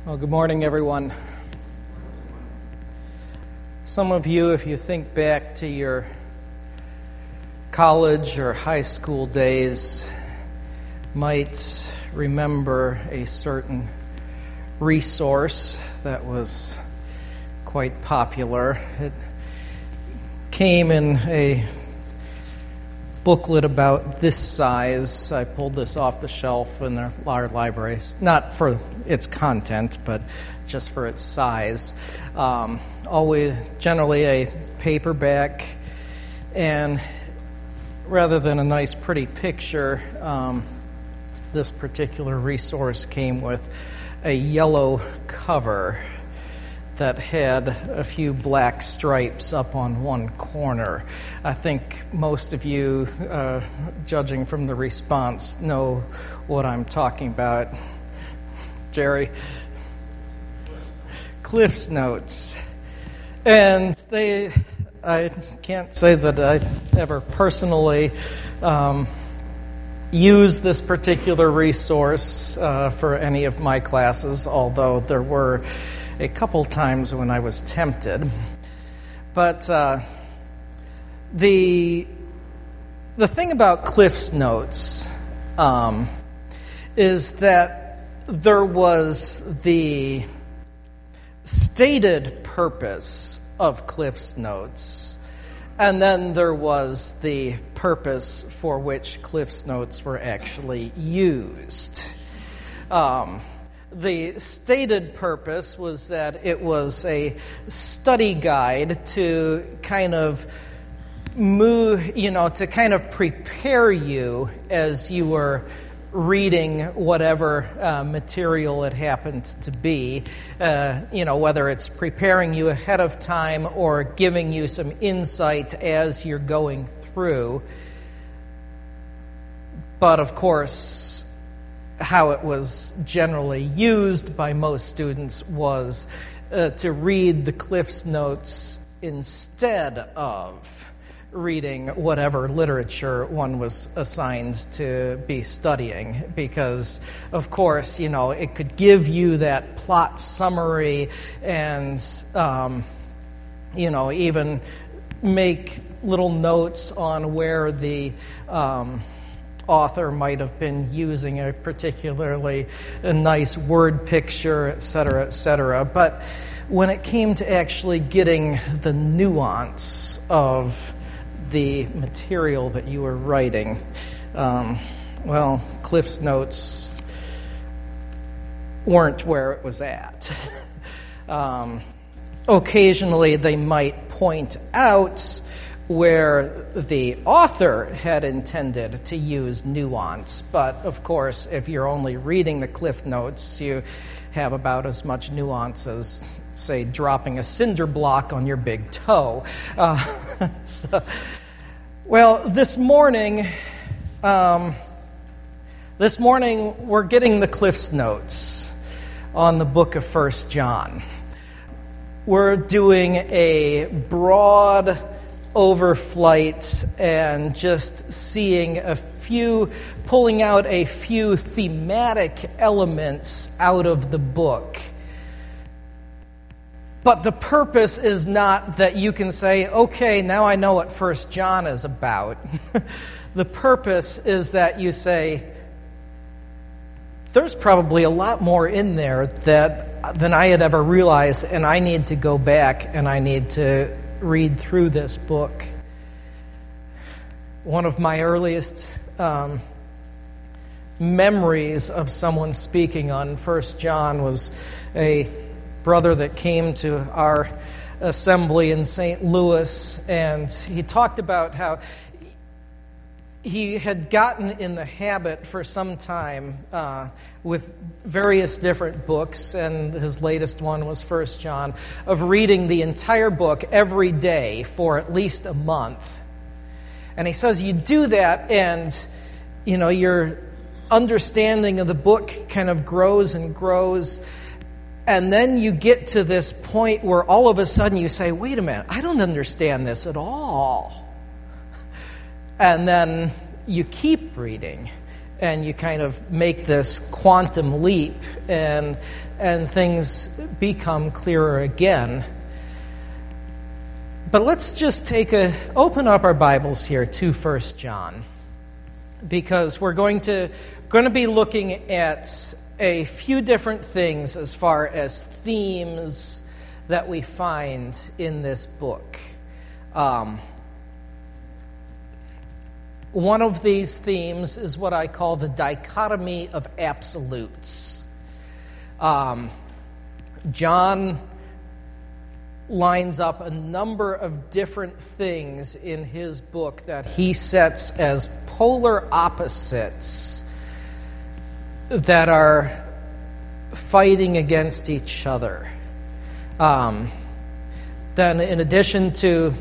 Well, good morning, everyone. Some of you, if you think back to your college or high school days, might remember a certain resource that was quite popular. It came in a booklet about this size. I pulled this off the shelf in our libraries, not for its content, but just for its size. Always generally a paperback, and rather than a nice pretty picture, this particular resource came with a yellow cover that had a few black stripes up on one corner. I think most of you, judging from the response, know what I'm talking about. Jerry? Cliff's Notes. And I can't say that I ever personally used this particular resource for any of my classes, although there were a couple times when I was tempted. But the thing about Cliff's Notes is that there was the stated purpose of Cliff's Notes, and then there was the purpose for which Cliff's Notes were actually used. The stated purpose was that it was a study guide to kind of to kind of prepare you as you were reading whatever material it happened to be, whether it's preparing you ahead of time or giving you some insight as you're going through. But of course, how it was generally used by most students was to read the Cliff's Notes instead of reading whatever literature one was assigned to be studying, because, of course, it could give you that plot summary and, even make little notes on where the author might have been using a particularly nice word picture, etc., etc. But when it came to actually getting the nuance of the material that you were writing, Cliff's Notes weren't where it was at. Occasionally they might point out where the author had intended to use nuance, but of course, if you're only reading the Cliff Notes, you have about as much nuance as, say, dropping a cinder block on your big toe. This morning we're getting the Cliff's Notes on the book of 1 John. We're doing a broad overflight and just pulling out a few thematic elements out of the book. But the purpose is not that you can say, okay, now I know what 1 John is about. The purpose is that you say, there's probably a lot more in there than I had ever realized, and I need to go back and I need to read through this book. One of my earliest memories of someone speaking on 1 John was a brother that came to our assembly in St. Louis, and he talked about how he had gotten in the habit for some time with various different books, and his latest one was 1 John, of reading the entire book every day for at least a month. And he says you do that, and your understanding of the book kind of grows and grows, and then you get to this point where all of a sudden you say, wait a minute, I don't understand this at all. And then you keep reading, and you kind of make this quantum leap, and things become clearer again. But let's just open up our Bibles here to 1 John, because we're going to be looking at a few different things as far as themes that we find in this book. One of these themes is what I call the dichotomy of absolutes. John lines up a number of different things in his book that he sets as polar opposites that are fighting against each other. Then in addition to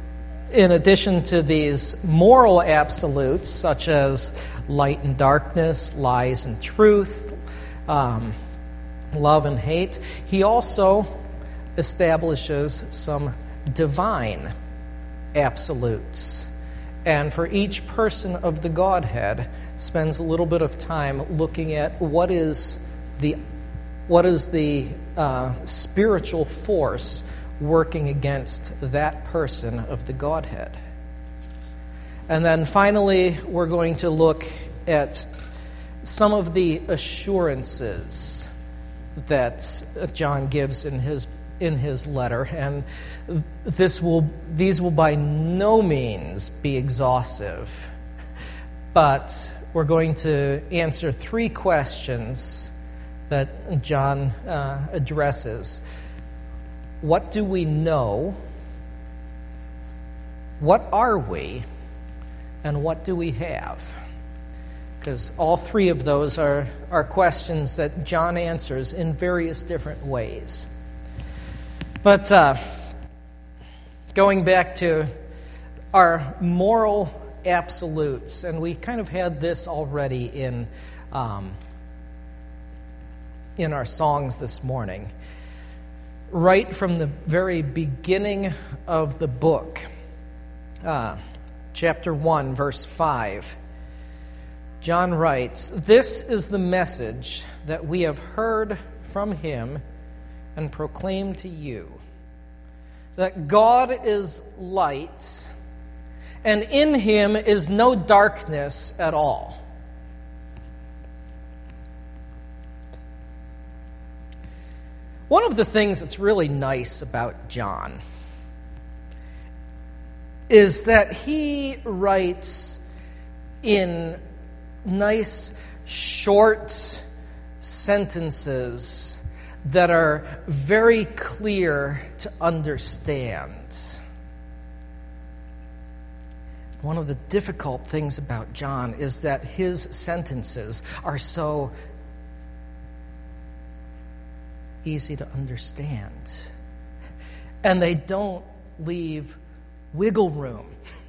these moral absolutes, such as light and darkness, lies and truth, love and hate, he also establishes some divine absolutes. And for each person of the Godhead, spends a little bit of time looking at what is the spiritual force working against that person of the Godhead. And then finally, we're going to look at some of the assurances that John gives in his letter, and these will by no means be exhaustive, but we're going to answer 3 questions that John addresses. What do we know? What are we? And what do we have? Because all 3 of those are questions that John answers in various different ways. But going back to our moral absolutes, and we kind of had this already in our songs this morning. Right from the very beginning of the book, chapter 1, verse 5, John writes, "This is the message that we have heard from him and proclaim to you, that God is light, and in him is no darkness at all." One of the things that's really nice about John is that he writes in nice, short sentences that are very clear to understand. One of the difficult things about John is that his sentences are so easy to understand, and they don't leave wiggle room.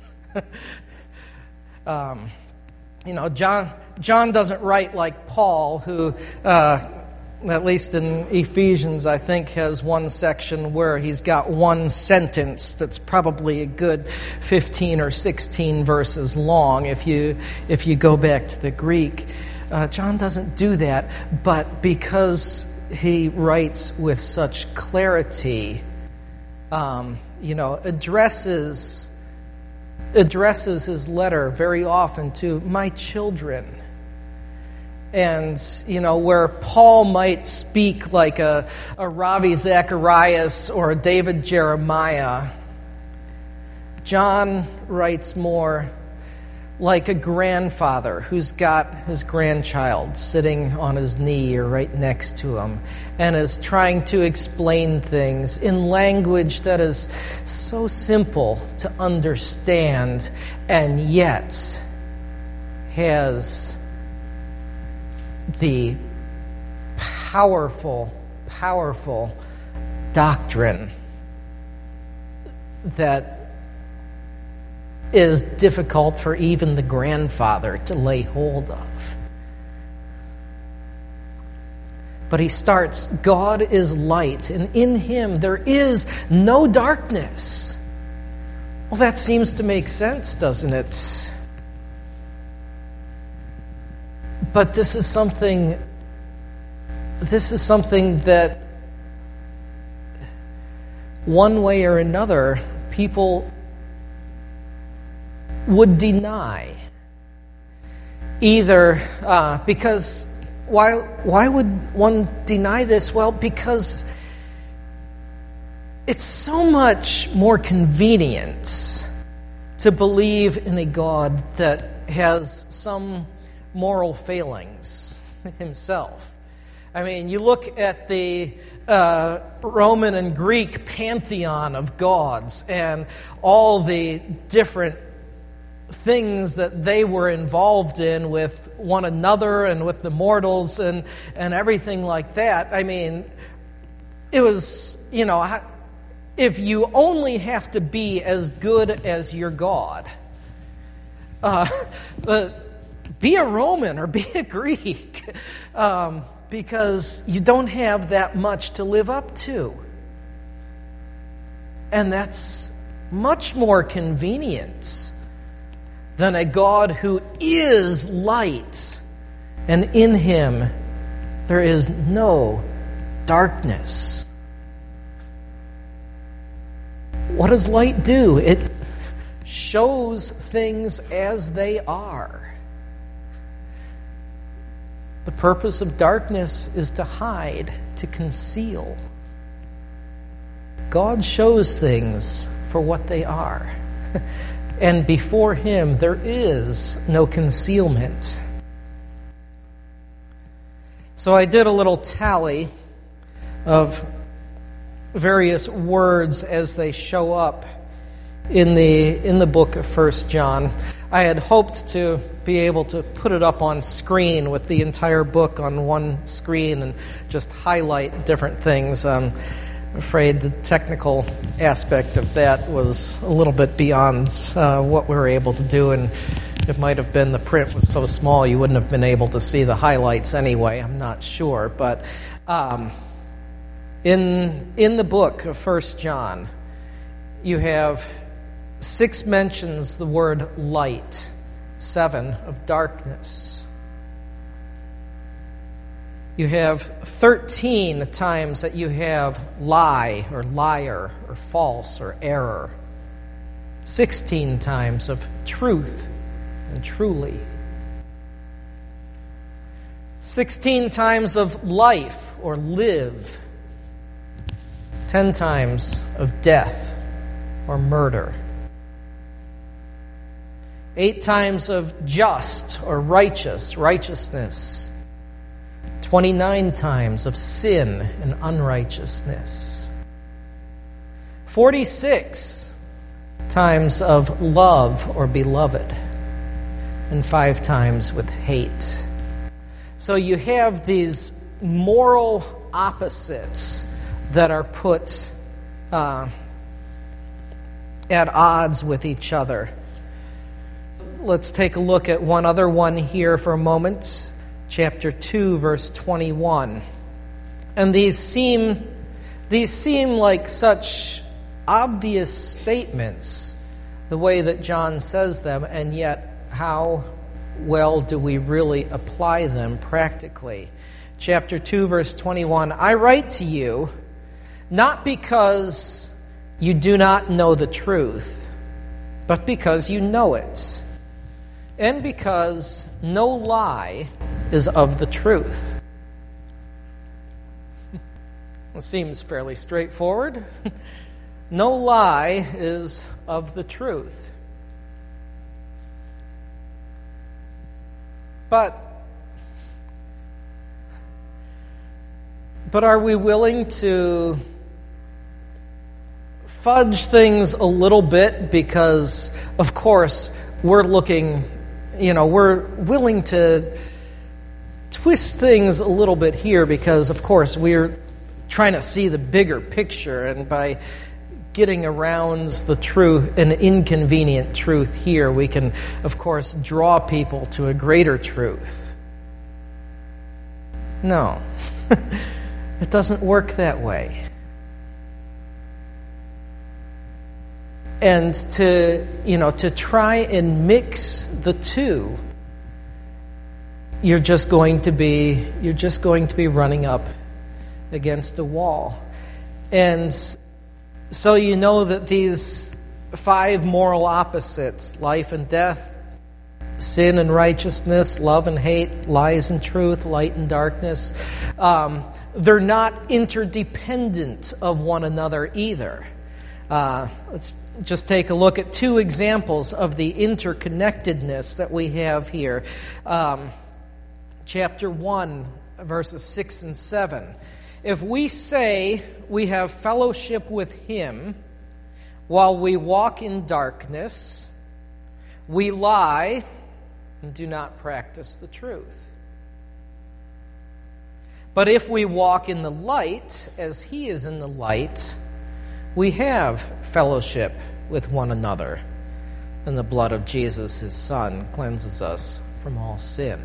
John doesn't write like Paul, who, at least in Ephesians, I think, has one section where he's got one sentence that's probably a good 15 or 16 verses long if you go back to the Greek. John doesn't do that, but because he writes with such clarity, addresses his letter very often to my children. And, where Paul might speak like a Ravi Zacharias or a David Jeremiah, John writes more like a grandfather who's got his grandchild sitting on his knee or right next to him and is trying to explain things in language that is so simple to understand and yet has the powerful doctrine that is difficult for even the grandfather to lay hold of. But he starts, God is light, and in him there is no darkness. Well, that seems to make sense, doesn't it? But this is something that one way or another people would deny. Either because why would one deny this? Well, because it's so much more convenient to believe in a God that has some moral failings himself. I mean, you look at the Roman and Greek pantheon of gods and all the different things that they were involved in with one another and with the mortals and everything like that. I mean, it was, if you only have to be as good as your God, be a Roman or be a Greek, because you don't have that much to live up to. And that's much more convenient than a God who is light, and in him there is no darkness. What does light do? It shows things as they are. The purpose of darkness is to hide, to conceal. God shows things for what they are. And before him, there is no concealment. So I did a little tally of various words as they show up in the book of 1 John. I had hoped to be able to put it up on screen with the entire book on one screen and just highlight different things. I'm afraid the technical aspect of that was a little bit beyond what we were able to do, and it might have been the print was so small you wouldn't have been able to see the highlights anyway. I'm not sure. But in the book of 1 John, you have 6 mentions the word light, 7 of darkness. You have 13 times that you have lie or liar or false or error. 16 times of truth and truly. 16 times of life or live. 10 times of death or murder. 8 times of just or righteousness. 29 times of sin and unrighteousness. 46 times of love or beloved. And 5 times with hate. So you have these moral opposites that are put at odds with each other. Let's take a look at one other one here for a moment. Chapter 2, verse 21. And these seem like such obvious statements, the way that John says them, and yet how well do we really apply them practically? Chapter 2, verse 21. I write to you, not because you do not know the truth, but because you know it, and because no lie is of the truth. It seems fairly straightforward. No lie is of the truth. But are we willing to fudge things a little bit? Because, of course, we're willing to twist things a little bit here because, of course, we're trying to see the bigger picture, and by getting around the truth, an inconvenient truth here, we can, of course, draw people to a greater truth. No, it doesn't work that way. And to try and mix the two you're just going to be running up against a wall. And so you know that these 5 moral opposites, life and death, sin and righteousness, love and hate, lies and truth, light and darkness, they're not interdependent of one another either. Let's just take a look at 2 examples of the interconnectedness that we have here. Chapter 1, verses 6 and 7. If we say we have fellowship with Him while we walk in darkness, we lie and do not practice the truth. But if we walk in the light, as He is in the light, we have fellowship with one another, and the blood of Jesus, His Son, cleanses us from all sin.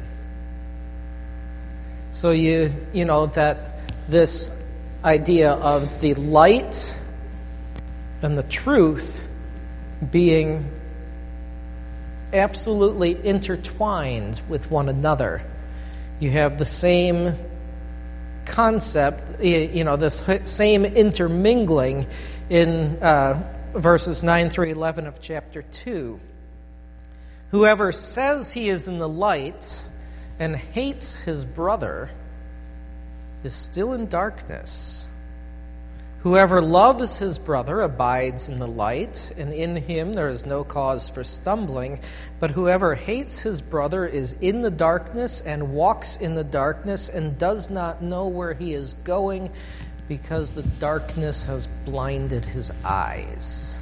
So you know that this idea of the light and the truth being absolutely intertwined with one another. You have the same concept, this same intermingling in verses 9 through 11 of chapter 2. Whoever says he is in the light and hates his brother is still in darkness. Whoever loves his brother abides in the light, and in him there is no cause for stumbling. But whoever hates his brother is in the darkness and walks in the darkness and does not know where he is going, because the darkness has blinded his eyes.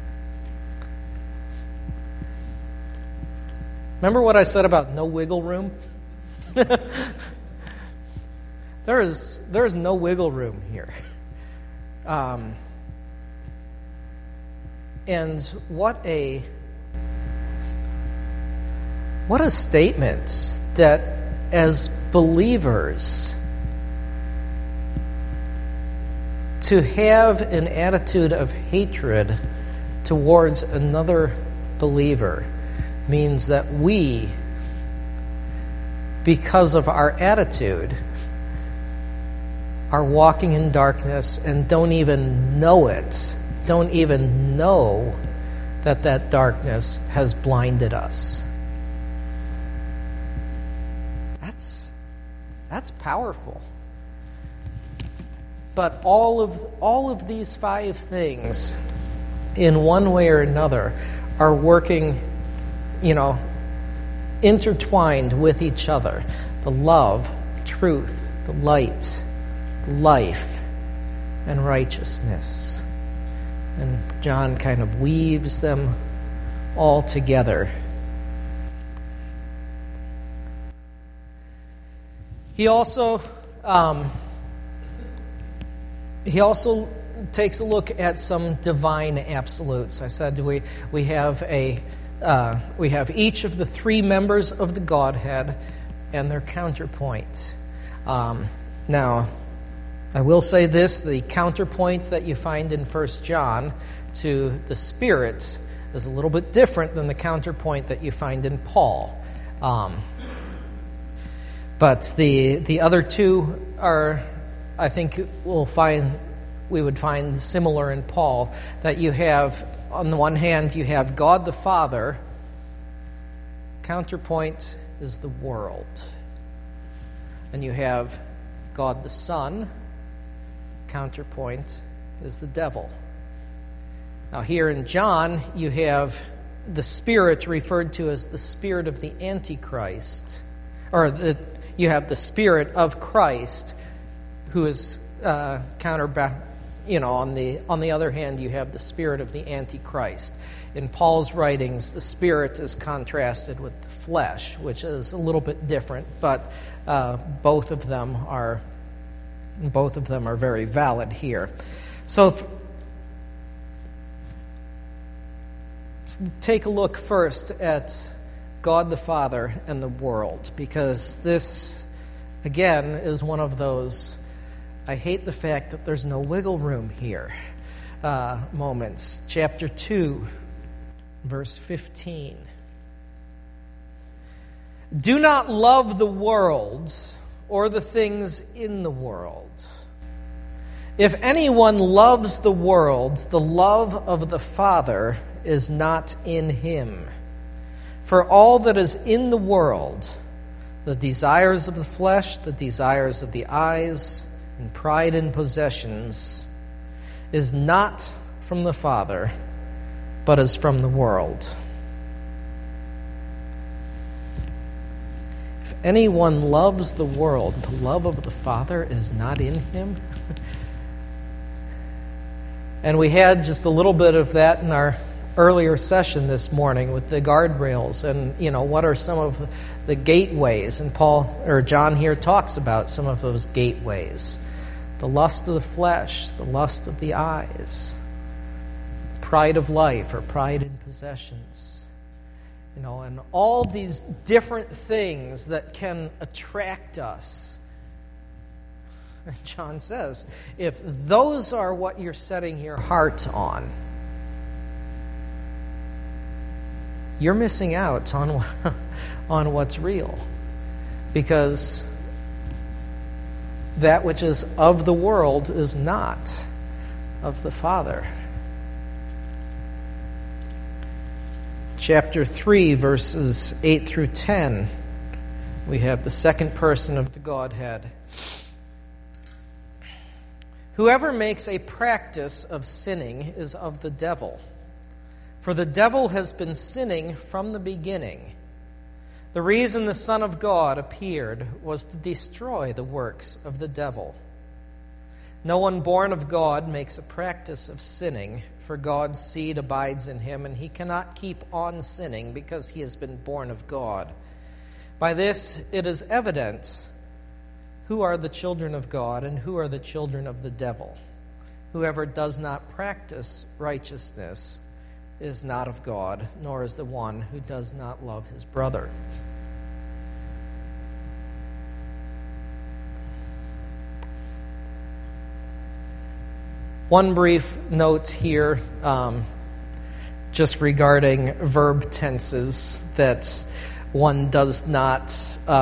Remember what I said about no wiggle room? There is no wiggle room here. And what a statement that as believers, to have an attitude of hatred towards another believer means that we, because of our attitude, are walking in darkness and don't even know it, don't even know that that darkness has blinded us. That's powerful. But all of these 5 things, in one way or another, are working, intertwined with each other. The love, truth, the light, life, and righteousness. And John kind of weaves them all together. He also takes a look at some divine absolutes. I said we have each of the 3 members of the Godhead and their counterpoint. Now, I will say this, the counterpoint that you find in 1 John to the Spirit is a little bit different than the counterpoint that you find in Paul. But the other 2 are, I think we would find similar in Paul, that you have, on the one hand, you have God the Father, counterpoint is the world. And you have God the Son, counterpoint is the devil. Now here in John, you have the Spirit referred to as the spirit of the Antichrist, you have the Spirit of Christ, who is on the other hand, you have the spirit of the Antichrist. In Paul's writings, the Spirit is contrasted with the flesh, which is a little bit different, but both of them are very valid here. So let's take a look first at God the Father and the world, because this, again, is one of those I hate the fact that there's no wiggle room here moments. Chapter 2, verse 15. Do not love the world or the things in the world. If anyone loves the world, the love of the Father is not in him. For all that is in the world, the desires of the flesh, the desires of the eyes, and pride in possessions, is not from the Father, but is from the world. If anyone loves the world, the love of the Father is not in him. And we had just a little bit of that in our earlier session this morning with the guardrails and, what are some of the gateways. And John here talks about some of those gateways. The lust of the flesh, the lust of the eyes, pride of life or pride in possessions. And all these different things that can attract us. John says, if those are what you're setting your heart on, you're missing out on what's real. Because that which is of the world is not of the Father. Chapter 3, verses 8 through 10, we have the second person of the Godhead. Whoever makes a practice of sinning is of the devil, for the devil has been sinning from the beginning. The reason the Son of God appeared was to destroy the works of the devil. No one born of God makes a practice of sinning, for God's seed abides in him, and he cannot keep on sinning because he has been born of God. By this it is evident who are the children of God and who are the children of the devil. Whoever does not practice righteousness is not of God, nor is the one who does not love his brother. One brief note here, just regarding verb tenses, that one does not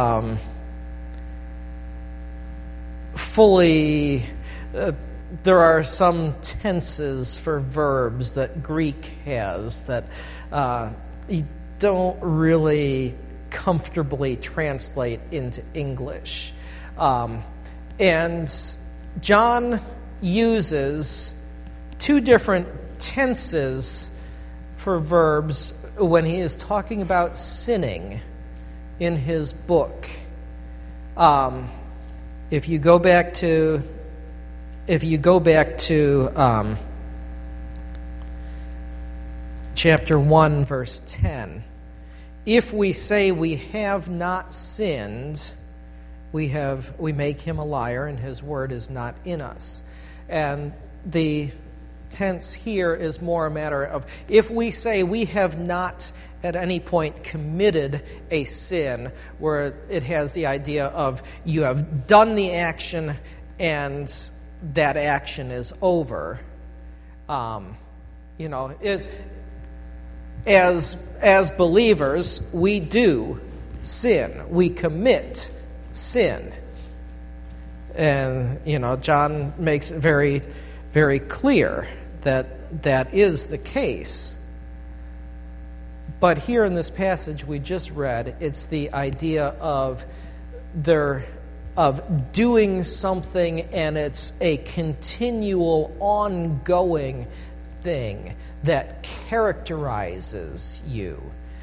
fully... there are some tenses for verbs that Greek has that you don't really comfortably translate into English. And John uses two different tenses for verbs when he is talking about sinning in his book. If you go back to chapter 1, verse 10, if we say we have not sinned, we make him a liar, and his word is not in us. And the tense here is more a matter of if we say we have not at any point committed a sin, where it has the idea of you have done the action and that action is over. As believers, we do sin. We commit sin. And, John makes it very, very clear that that is the case. But here in this passage we just read, it's the idea of doing something, and it's a continual, ongoing thing that characterizes you.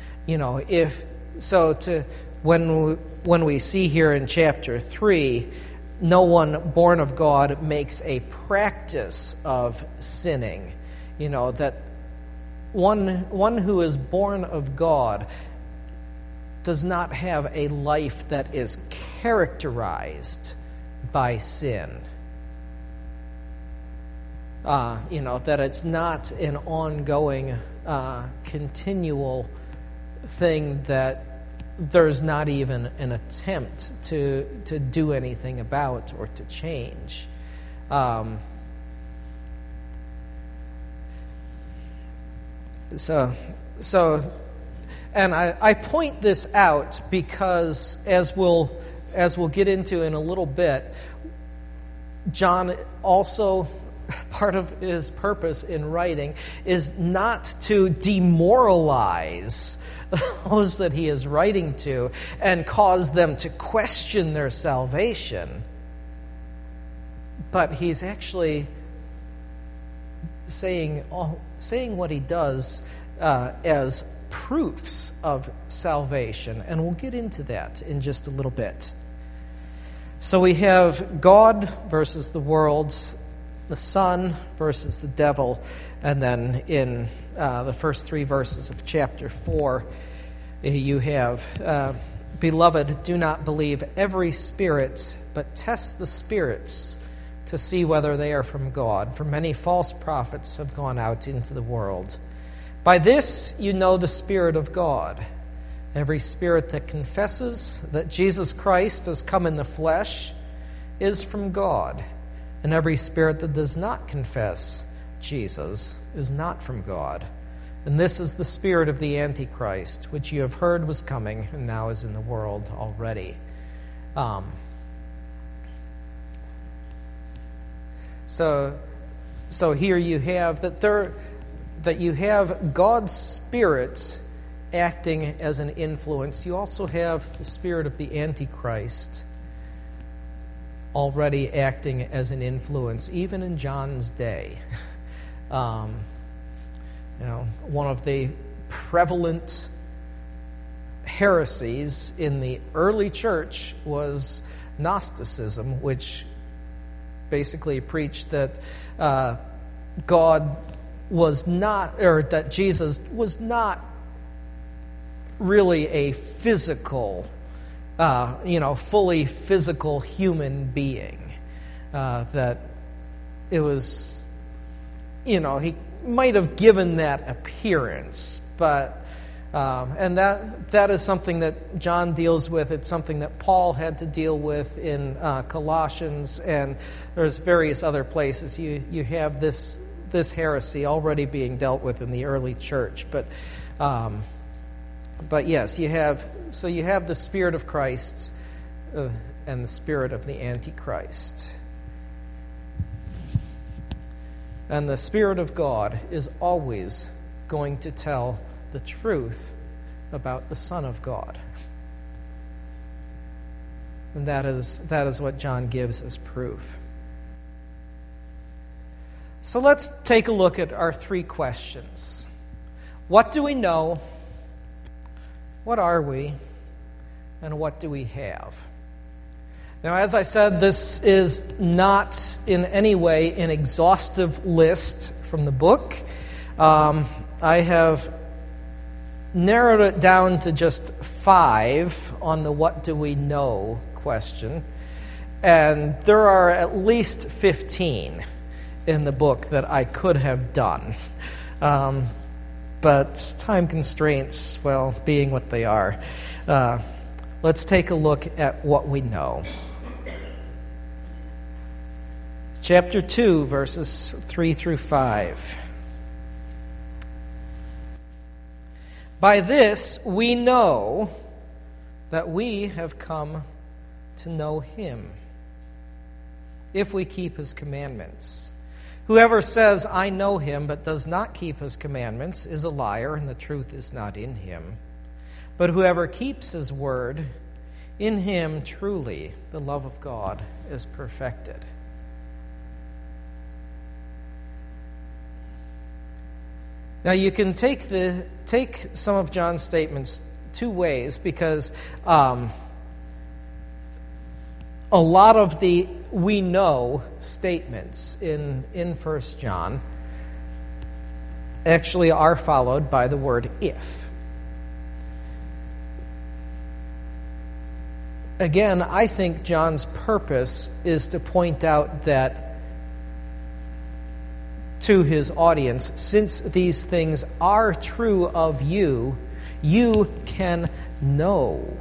When we see here in chapter 3, no one born of God makes a practice of sinning. That one who is born of God does not have a life that is characterized by sin. That it's not an ongoing, continual thing that there's not even an attempt to do anything about or to change. So And I point this out because, as we'll get into in a little bit, John also, part of his purpose in writing is not to demoralize those that he is writing to and cause them to question their salvation. But he's actually saying what he does as proofs of salvation. And we'll get into that in just a little bit. So we have God versus the world, the Son versus the devil, and then in the first 3 verses of chapter 4, you have, Beloved, do not believe every spirit, but test the spirits to see whether they are from God. For many false prophets have gone out into the world. By this you know the Spirit of God. Every spirit that confesses that Jesus Christ has come in the flesh is from God. And every spirit that does not confess Jesus is not from God. And this is the spirit of the Antichrist, which you have heard was coming and now is in the world already. So here you have that you have God's Spirit acting as an influence. You also have the spirit of the Antichrist already acting as an influence, even in John's day. One of the prevalent heresies in the early church was Gnosticism, which basically preached that God was not, or that Jesus was not really a physical, fully physical human being. That it was, he might have given that appearance, but and that is something that John deals with. It's something that Paul had to deal with in Colossians, and there's various other places. You have this heresy already being dealt with in the early church, but yes, you have the Spirit of Christ and the spirit of the Antichrist. And the Spirit of God is always going to tell the truth about the Son of God. And that is what John gives as proof. So let's take a look at our 3 questions. What do we know? What are we? And what do we have? Now, as I said, this is not in any way an exhaustive list from the book. I have narrowed it down to just 5 on the what do we know question. And there are at least 15 in the book that I could have done. But time constraints, being what they are, let's take a look at what we know. Chapter 2, verses 3 through 5. By this we know that we have come to know him, if we keep his commandments. Whoever says, I know him, but does not keep his commandments, is a liar, and the truth is not in him. But whoever keeps his word, in him truly the love of God is perfected. Now you can take some of John's statements 2 ways, because a lot of the we know statements in 1 John actually are followed by the word if. Again, I think John's purpose is to point out that to his audience, since these things are true of you, you can know.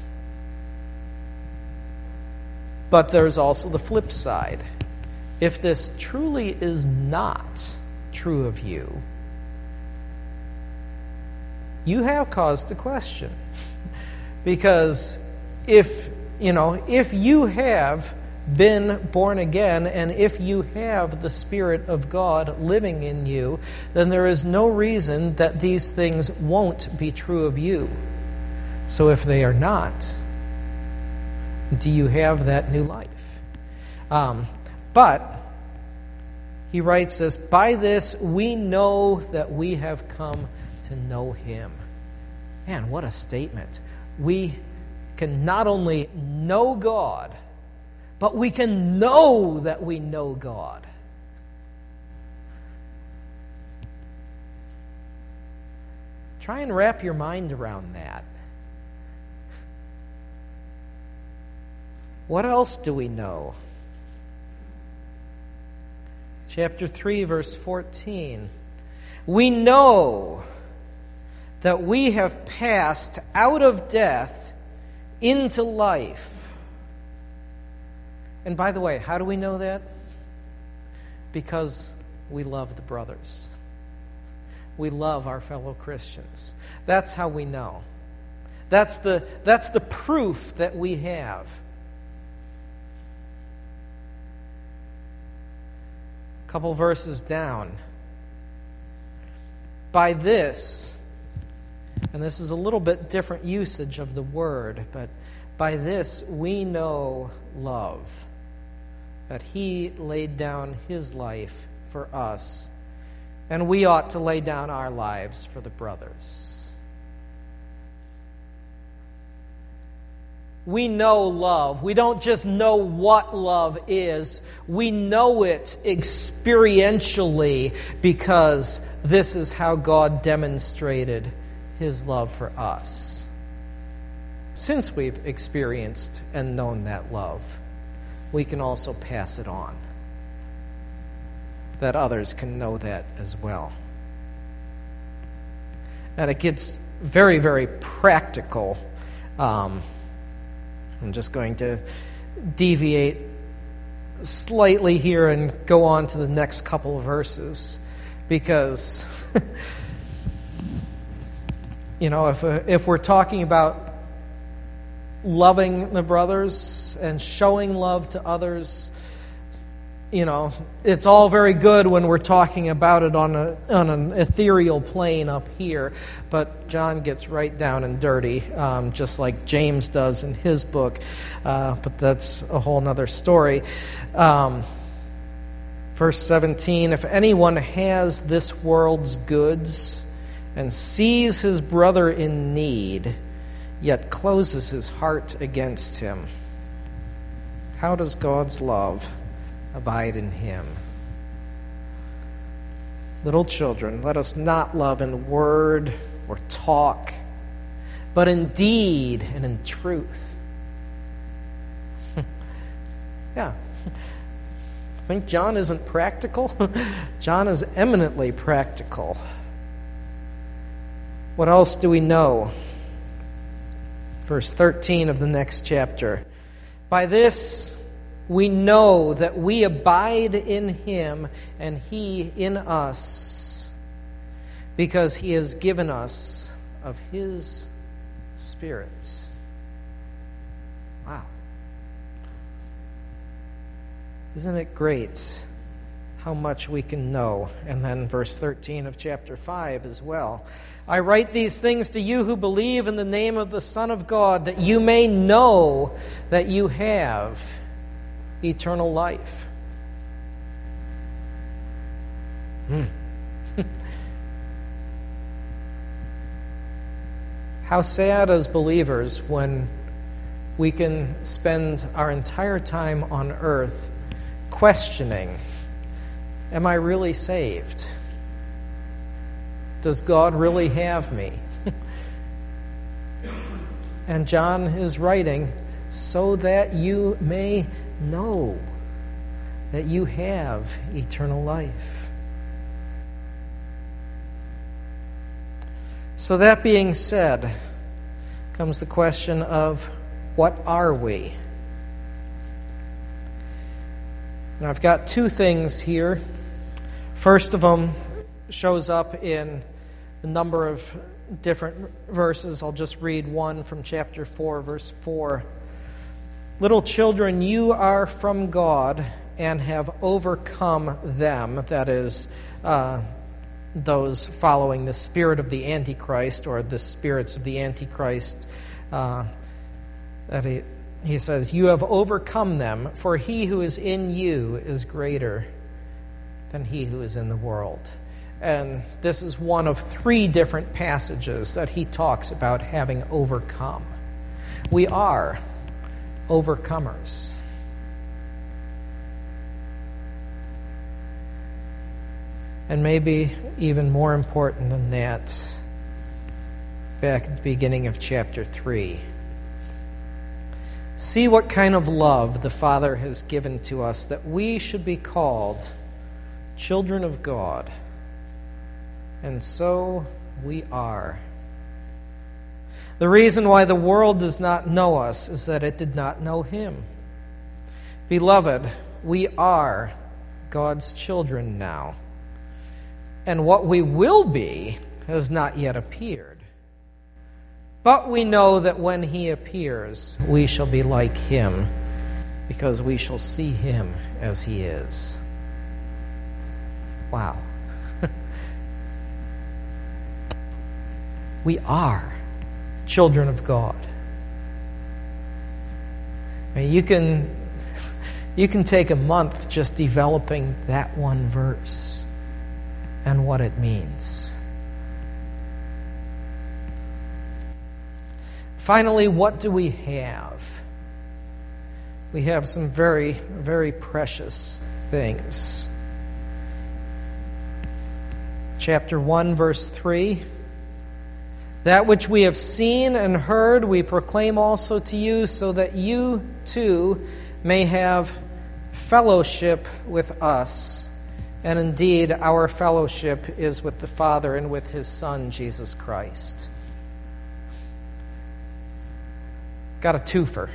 But there's also the flip side. If this truly is not true of you, you have cause to question. Because if you have been born again, and if you have the Spirit of God living in you, then there is no reason that these things won't be true of you. So if they are not, do you have that new life? But he writes this, by this we know that we have come to know him. Man, what a statement. We can not only know God, but we can know that we know God. Try and wrap your mind around that. What else do we know? Chapter 3, verse 14. We know that we have passed out of death into life. And by the way, how do we know that? Because we love the brothers. We love our fellow Christians. That's how we know. That's the proof that we have. A couple verses down. By this, and this is a little bit different usage of the word, but by this we know love, that he laid down his life for us, and we ought to lay down our lives for the brothers. We know love. We don't just know what love is. We know it experientially because this is how God demonstrated his love for us. Since we've experienced and known that love, we can also pass it on, that others can know that as well. And it gets very, very practical. I'm just going to deviate slightly here and go on to the next couple of verses, because if we're talking about loving the brothers and showing love to others, it's all very good when we're talking about it on an ethereal plane up here, but John gets right down and dirty, just like James does in his book, but that's a whole other story. Verse 17, if anyone has this world's goods and sees his brother in need, yet closes his heart against him, how does God's love abide in him? Little children, let us not love in word or talk, but in deed and in truth. Yeah. Think John isn't practical? John is eminently practical. What else do we know? Verse 13 of the next chapter. By this we know that we abide in him and he in us, because he has given us of his Spirit. Wow. Isn't it great how much we can know? And then verse 13 of chapter 5 as well. I write these things to you who believe in the name of the Son of God, that you may know that you have eternal life. How sad as believers when we can spend our entire time on earth questioning, am I really saved? Does God really have me? And John is writing, so that you may know that you have eternal life. So that being said, comes the question of, what are we? And I've got two things here. First of them shows up in a number of different verses. I'll just read one from chapter 4, verse 4. Little children, you are from God and have overcome them, that is, those following the spirit of the Antichrist, or the spirits of the Antichrist. He says, you have overcome them, for he who is in you is greater than he who is in the world. And this is one of 3 different passages that he talks about having overcome. We are overcomers. And maybe even more important than that, back at the beginning of chapter 3, see what kind of love the Father has given to us, that we should be called children of God. And so we are. The reason why the world does not know us is that it did not know him. Beloved, we are God's children now, and what we will be has not yet appeared. But we know that when he appears, we shall be like him, because we shall see him as he is. Wow. We are children of God. I mean, you can take a month just developing that one verse and what it means. Finally, what do we have? We have some very, very precious things. Chapter 1, verse 3. That which we have seen and heard we proclaim also to you, so that you too may have fellowship with us. And indeed, our fellowship is with the Father and with his Son, Jesus Christ. Got a twofer.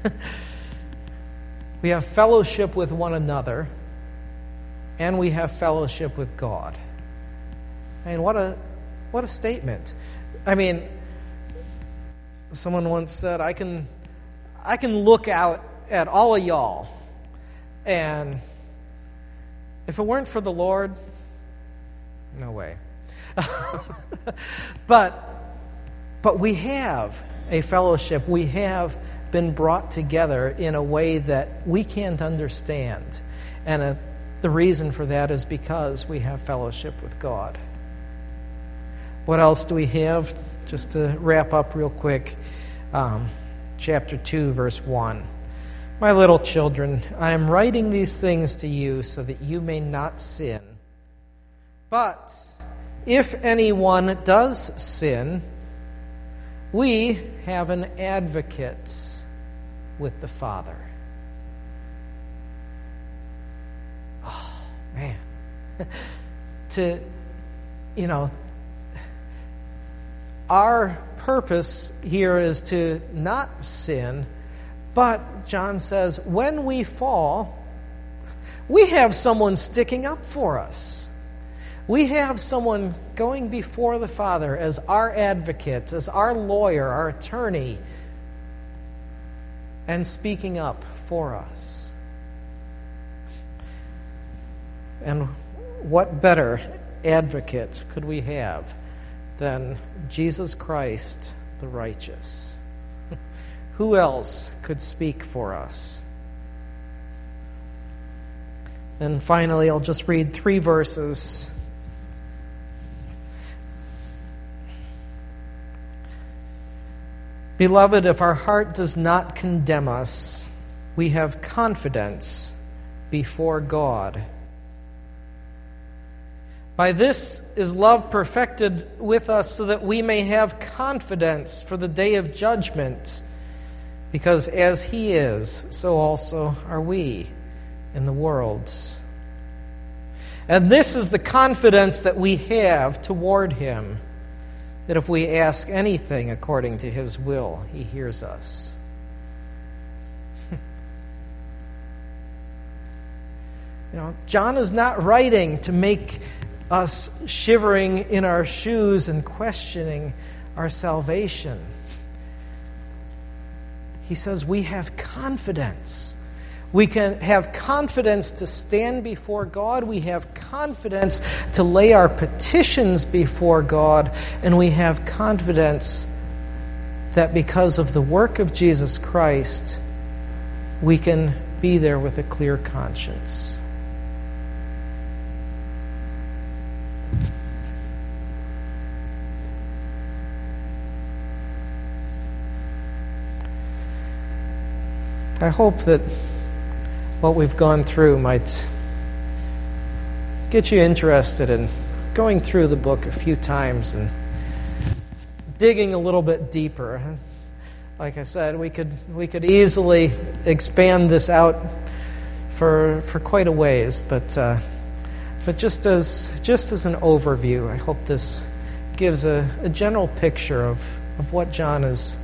We have fellowship with one another, and we have fellowship with God. I mean, what a statement. I mean, someone once said, I can look out at all of y'all, and if it weren't for the Lord, no way. But we have a fellowship. We have been brought together in a way that we can't understand. And the reason for that is because we have fellowship with God. What else do we have? Just to wrap up real quick, chapter 2, verse 1. My little children, I am writing these things to you so that you may not sin. But if anyone does sin, we have an advocate with the Father. Oh, man. Our purpose here is to not sin, but John says, when we fall, we have someone sticking up for us. We have someone going before the Father as our advocate, as our lawyer, our attorney, and speaking up for us. And what better advocate could we have than Jesus Christ, the righteous? Who else could speak for us? And finally, I'll just read 3 verses. Beloved, if our heart does not condemn us, we have confidence before God. By this is love perfected with us, so that we may have confidence for the day of judgment. Because as he is, so also are we in the world. And this is the confidence that we have toward him, that if we ask anything according to his will, he hears us. John is not writing to make us shivering in our shoes and questioning our salvation. He says we have confidence. We can have confidence to stand before God. We have confidence to lay our petitions before God. And we have confidence that because of the work of Jesus Christ, we can be there with a clear conscience. I hope that what we've gone through might get you interested in going through the book a few times and digging a little bit deeper. Like I said, we could easily expand this out for quite a ways, but just as an overview, I hope this gives a general picture of what John is,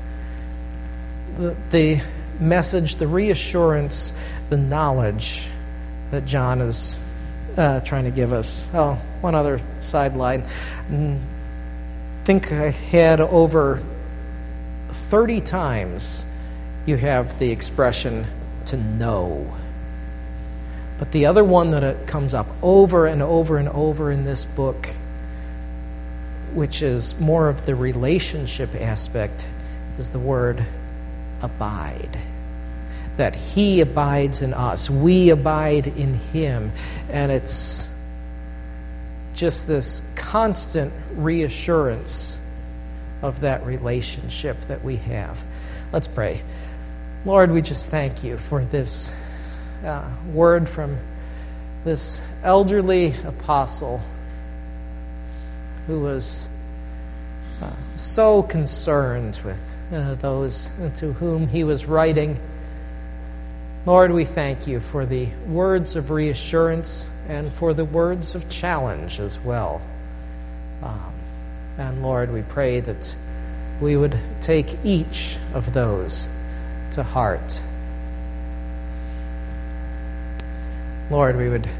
the message, the reassurance, the knowledge that John is trying to give us. Oh, one other sideline. I think I had over 30 times you have the expression to know. But the other one that it comes up over and over and over in this book, which is more of the relationship aspect, is the word abide. That He abides in us. We abide in Him. And it's just this constant reassurance of that relationship that we have. Let's pray. Lord, we just thank You for this word from this elderly apostle who was so concerned with those to whom he was writing. Lord, we thank You for the words of reassurance and for the words of challenge as well. And Lord, we pray that we would take each of those to heart. Lord,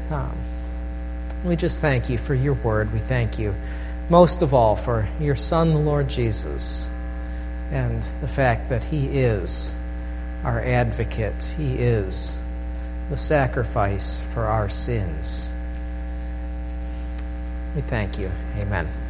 we just thank You for Your word. We thank You most of all for Your Son, the Lord Jesus, and the fact that He is our advocate. He is the sacrifice for our sins. We thank You. Amen.